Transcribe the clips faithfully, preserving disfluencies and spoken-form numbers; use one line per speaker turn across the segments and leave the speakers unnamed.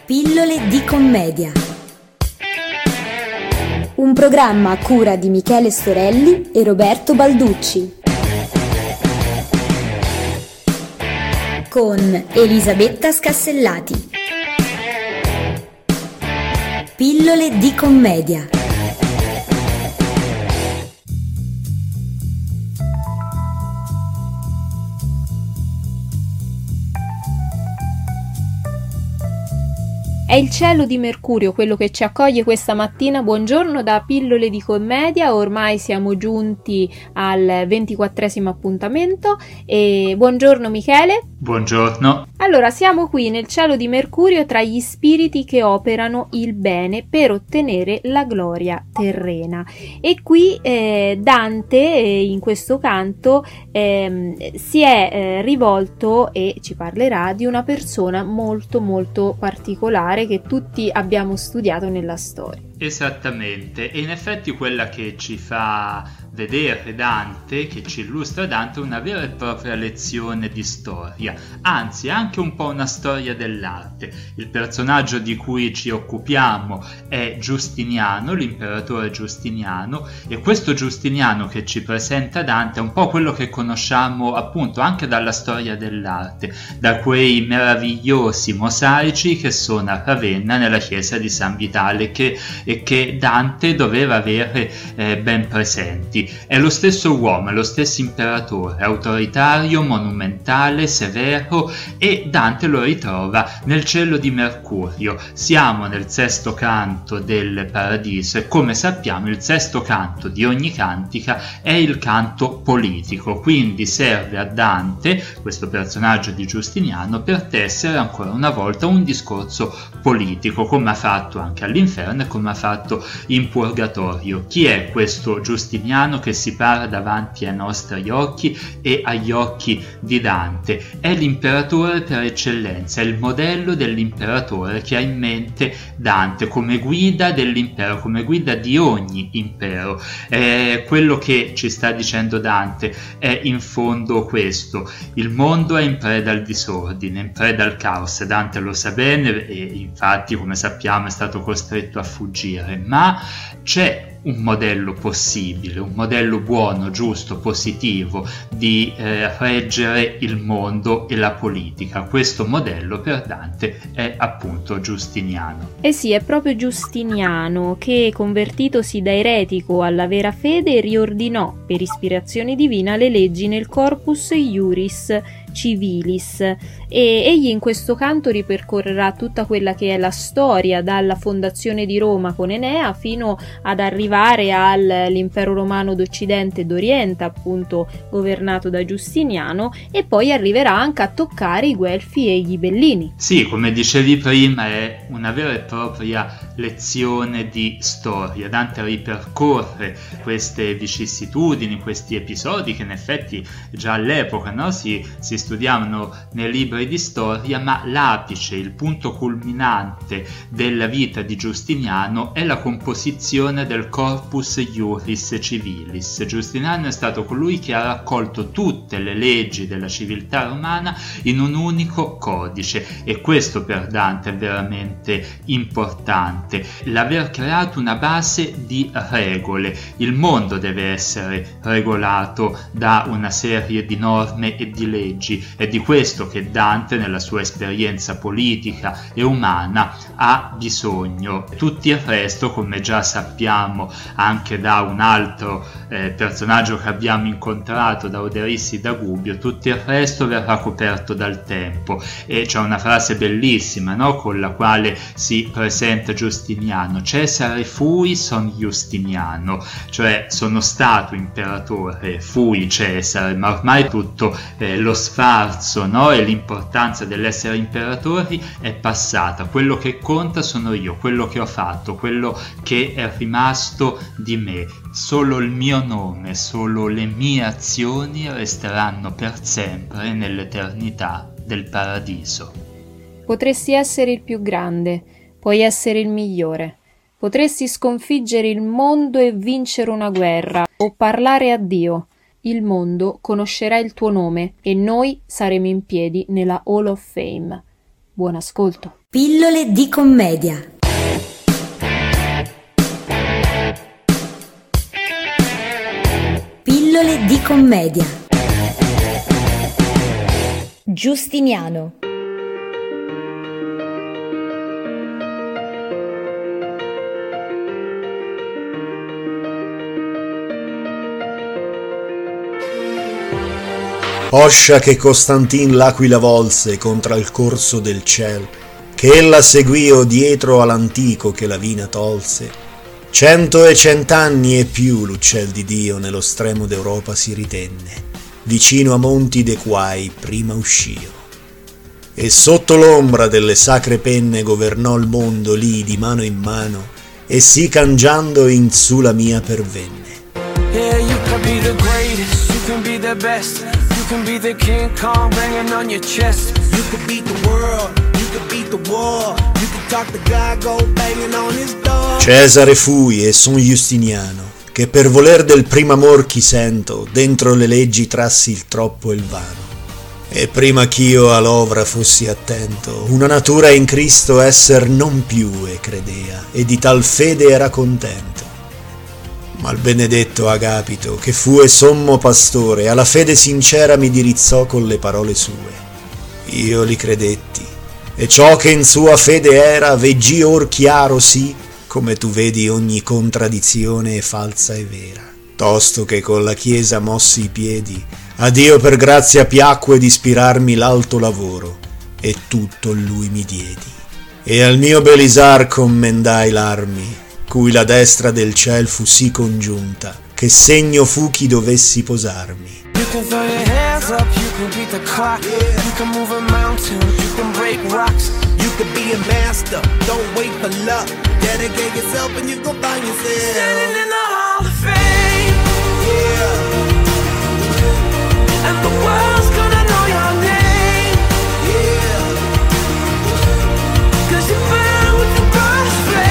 Pillole di commedia. Un programma a cura di Michele Storelli e Roberto Balducci. Con Elisabetta Scassellati. Pillole di commedia.
È il cielo di Mercurio quello che ci accoglie questa mattina. Buongiorno da Pillole di commedia, ormai siamo giunti al ventiquattresimo appuntamento e buongiorno Michele.
Buongiorno.
Allora, siamo qui nel cielo di Mercurio tra gli spiriti che operano il bene per ottenere la gloria terrena. E qui eh, Dante eh, in questo canto eh, si è eh, rivolto e ci parlerà di una persona molto molto particolare che tutti abbiamo studiato nella storia.
Esattamente, e in effetti quella che ci fa vedere Dante, che ci illustra Dante, è una vera e propria lezione di storia, anzi anche un po' una storia dell'arte. Il personaggio di cui ci occupiamo è Giustiniano, l'imperatore Giustiniano, e questo Giustiniano che ci presenta Dante è un po' quello che conosciamo appunto anche dalla storia dell'arte, da quei meravigliosi mosaici che sono a Ravenna nella chiesa di San Vitale, che e che Dante doveva avere eh, ben presenti. È lo stesso uomo, è lo stesso imperatore, autoritario, monumentale, severo, e Dante lo ritrova nel cielo di Mercurio. Siamo nel sesto canto del Paradiso e, come sappiamo, il sesto canto di ogni cantica è il canto politico, quindi serve a Dante, questo personaggio di Giustiniano, per tessere ancora una volta un discorso politico, come ha fatto anche all'inferno e come ha fatto in purgatorio. Chi è questo Giustiniano che si para davanti ai nostri occhi e agli occhi di Dante? È l'imperatore per eccellenza, è il modello dell'imperatore che ha in mente Dante come guida dell'impero, come guida di ogni impero. È quello che ci sta dicendo Dante è in fondo questo: il mondo è in preda al disordine, in preda al caos. Dante lo sa bene e infatti, come sappiamo, è stato costretto a fuggire, ma c'è un modello possibile, un modello buono, giusto, positivo di eh, reggere il mondo e la politica. Questo modello per Dante è appunto Giustiniano.
Eh sì, è proprio Giustiniano che, convertitosi da eretico alla vera fede, riordinò per ispirazione divina le leggi nel Corpus Iuris Civilis, e egli in questo canto ripercorrerà tutta quella che è la storia dalla fondazione di Roma con Enea fino ad arrivare all'impero romano d'Occidente e d'Oriente, appunto governato da Giustiniano, e poi arriverà anche a toccare i Guelfi e i Ghibellini.
Sì, come dicevi prima, è una vera e propria lezione di storia. Dante ripercorre queste vicissitudini, questi episodi che in effetti già all'epoca, no, si, si studiavano nei libri di storia, ma l'apice, il punto culminante della vita di Giustiniano è la composizione del Corpus Iuris Civilis. Giustiniano è stato colui che ha raccolto tutte le leggi della civiltà romana in un unico codice, e questo per Dante è veramente importante, l'aver creato una base di regole. Il mondo deve essere regolato da una serie di norme e di leggi. È di questo che Dante, nella sua esperienza politica e umana, ha bisogno. Tutto il resto, come già sappiamo anche da un altro eh, personaggio che abbiamo incontrato, da Oderissi da Gubbio, tutto il resto verrà coperto dal tempo. E c'è una frase bellissima, no, con la quale si presenta Giustiniano: Cesare fui, son Giustiniano, cioè sono stato imperatore, fui Cesare, ma ormai tutto eh, lo sfarzo, no, e l'importanza dell'essere imperatori è passata. Quello che conta sono io, quello che ho fatto, quello che è rimasto di me. Solo il mio nome, solo le mie azioni resteranno per sempre nell'eternità del paradiso.
Potresti essere il più grande, puoi essere il migliore. Potresti sconfiggere il mondo e vincere una guerra, o parlare a Dio. Il mondo conoscerà il tuo nome e noi saremo in piedi nella Hall of Fame. Buon ascolto.
Pillole di commedia. Pillole di commedia. Giustiniano.
Poscia che Costantin l'aquila volse contra il corso del ciel, che ella seguio dietro all'antico che la vina tolse, cento e cent'anni e più l'uccel di Dio nello stremo d'Europa si ritenne, vicino a monti de quai prima uscio, e sotto l'ombra delle sacre penne governò il mondo lì di mano in mano, e sì cangiando in su la mia pervenne.
Yeah, you can be the greatest, you can be the best. You can be the King Kong banging on your chest.
You could beat the world, you could beat the war. You could talk to God, go banging on his door.
Cesare fui e son Giustiniano, che per voler del primo amor chi sento, dentro le leggi trassi il troppo e il vano. E prima ch'io all'ovra fossi attento, una natura in Cristo esser non più e credea, e di tal fede era contento. Ma il benedetto Agapito, che fu e sommo pastore, alla fede sincera mi dirizzò con le parole sue. Io li credetti, e ciò che in sua fede era, veggi or chiaro sì, come tu vedi ogni contraddizione è falsa e vera. Tosto che con la Chiesa mossi i piedi, a Dio per grazia piacque d'ispirarmi l'alto lavoro, e tutto lui mi diedi. E al mio Belisar commendai l'armi, cui la destra del ciel fu sì congiunta, che segno fu chi dovessi posarmi.
You can throw your hands up, you can beat the clock. You can move a mountain, you can break rocks.
You could be a master, don't wait for luck. Dedicate yourself and you go find yourself
Standing in the Hall of Fame.
Yeah.
And the world's gonna know your name.
Yeah.
Cause you burn with your God's flame.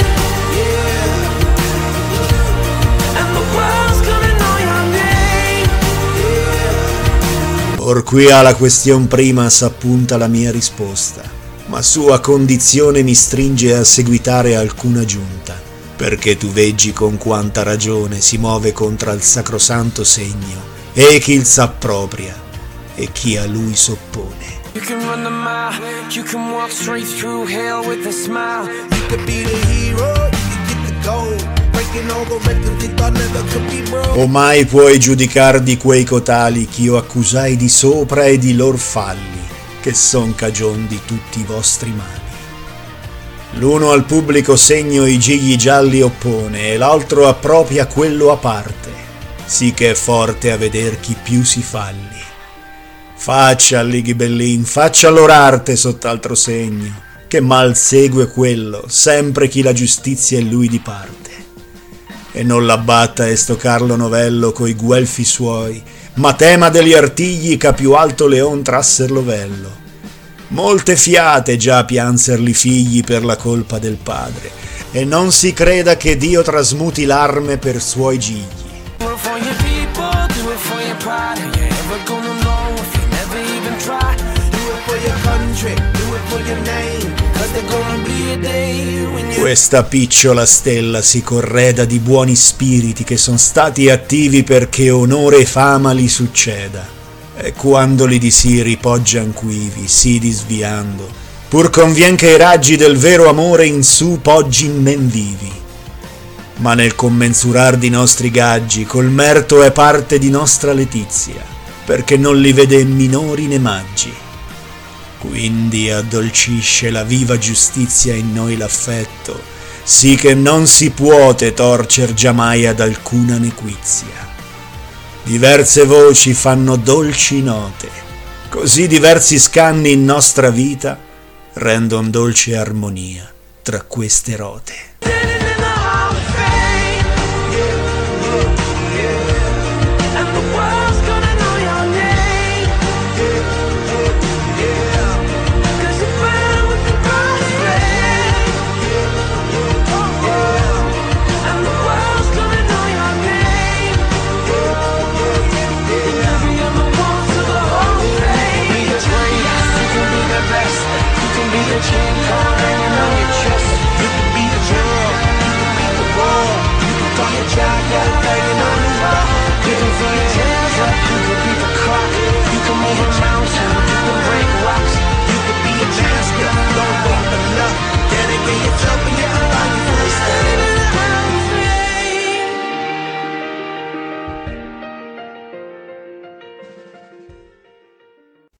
Or qui alla question prima s'appunta la mia risposta, ma sua condizione mi stringe a seguitare alcuna giunta, perché tu veggi con quanta ragione si muove contra il sacrosanto segno, e chi il s'appropria, e chi a lui s'oppone.
You can run the mile, you can walk straight through hell with a smile.
You could be the hero, you could get the gold.
O mai puoi giudicar di quei cotali ch'io accusai di sopra e di lor falli, che son cagion di tutti i vostri mali. L'uno al pubblico segno i gigli gialli oppone, e l'altro appropria quello a parte, sì che è forte a veder chi più si falli. Faccia, Ghibellin, faccia l'orarte sott'altro segno, che mal segue quello, sempre chi la giustizia è lui di parte. E non l'abbatta esto Carlo Novello coi guelfi suoi, ma tema degli artigli che più alto leon trasser l'ovello. Molte fiate già pianserli figli per la colpa del padre, e non si creda che Dio trasmuti l'arme per suoi gigli. Questa picciola stella si correda di buoni spiriti che son stati attivi perché onore e fama li succeda, e quando li di sì ripoggian quivi, sì disviando, pur convien che i raggi del vero amore in su poggin men vivi. Ma nel commensurar di nostri gaggi col merto è parte di nostra letizia, perché non li vede minori né maggi. Quindi addolcisce la viva giustizia in noi l'affetto, sì che non si puote torcer giammai ad alcuna nequizia. Diverse voci fanno dolci note, così diversi scanni in nostra vita rendon dolce armonia tra queste rote.
be the King Kong hanging on your chest.
You can be the world, you can be the war. You can call your child, got it banging on his back. You can throw your hands up.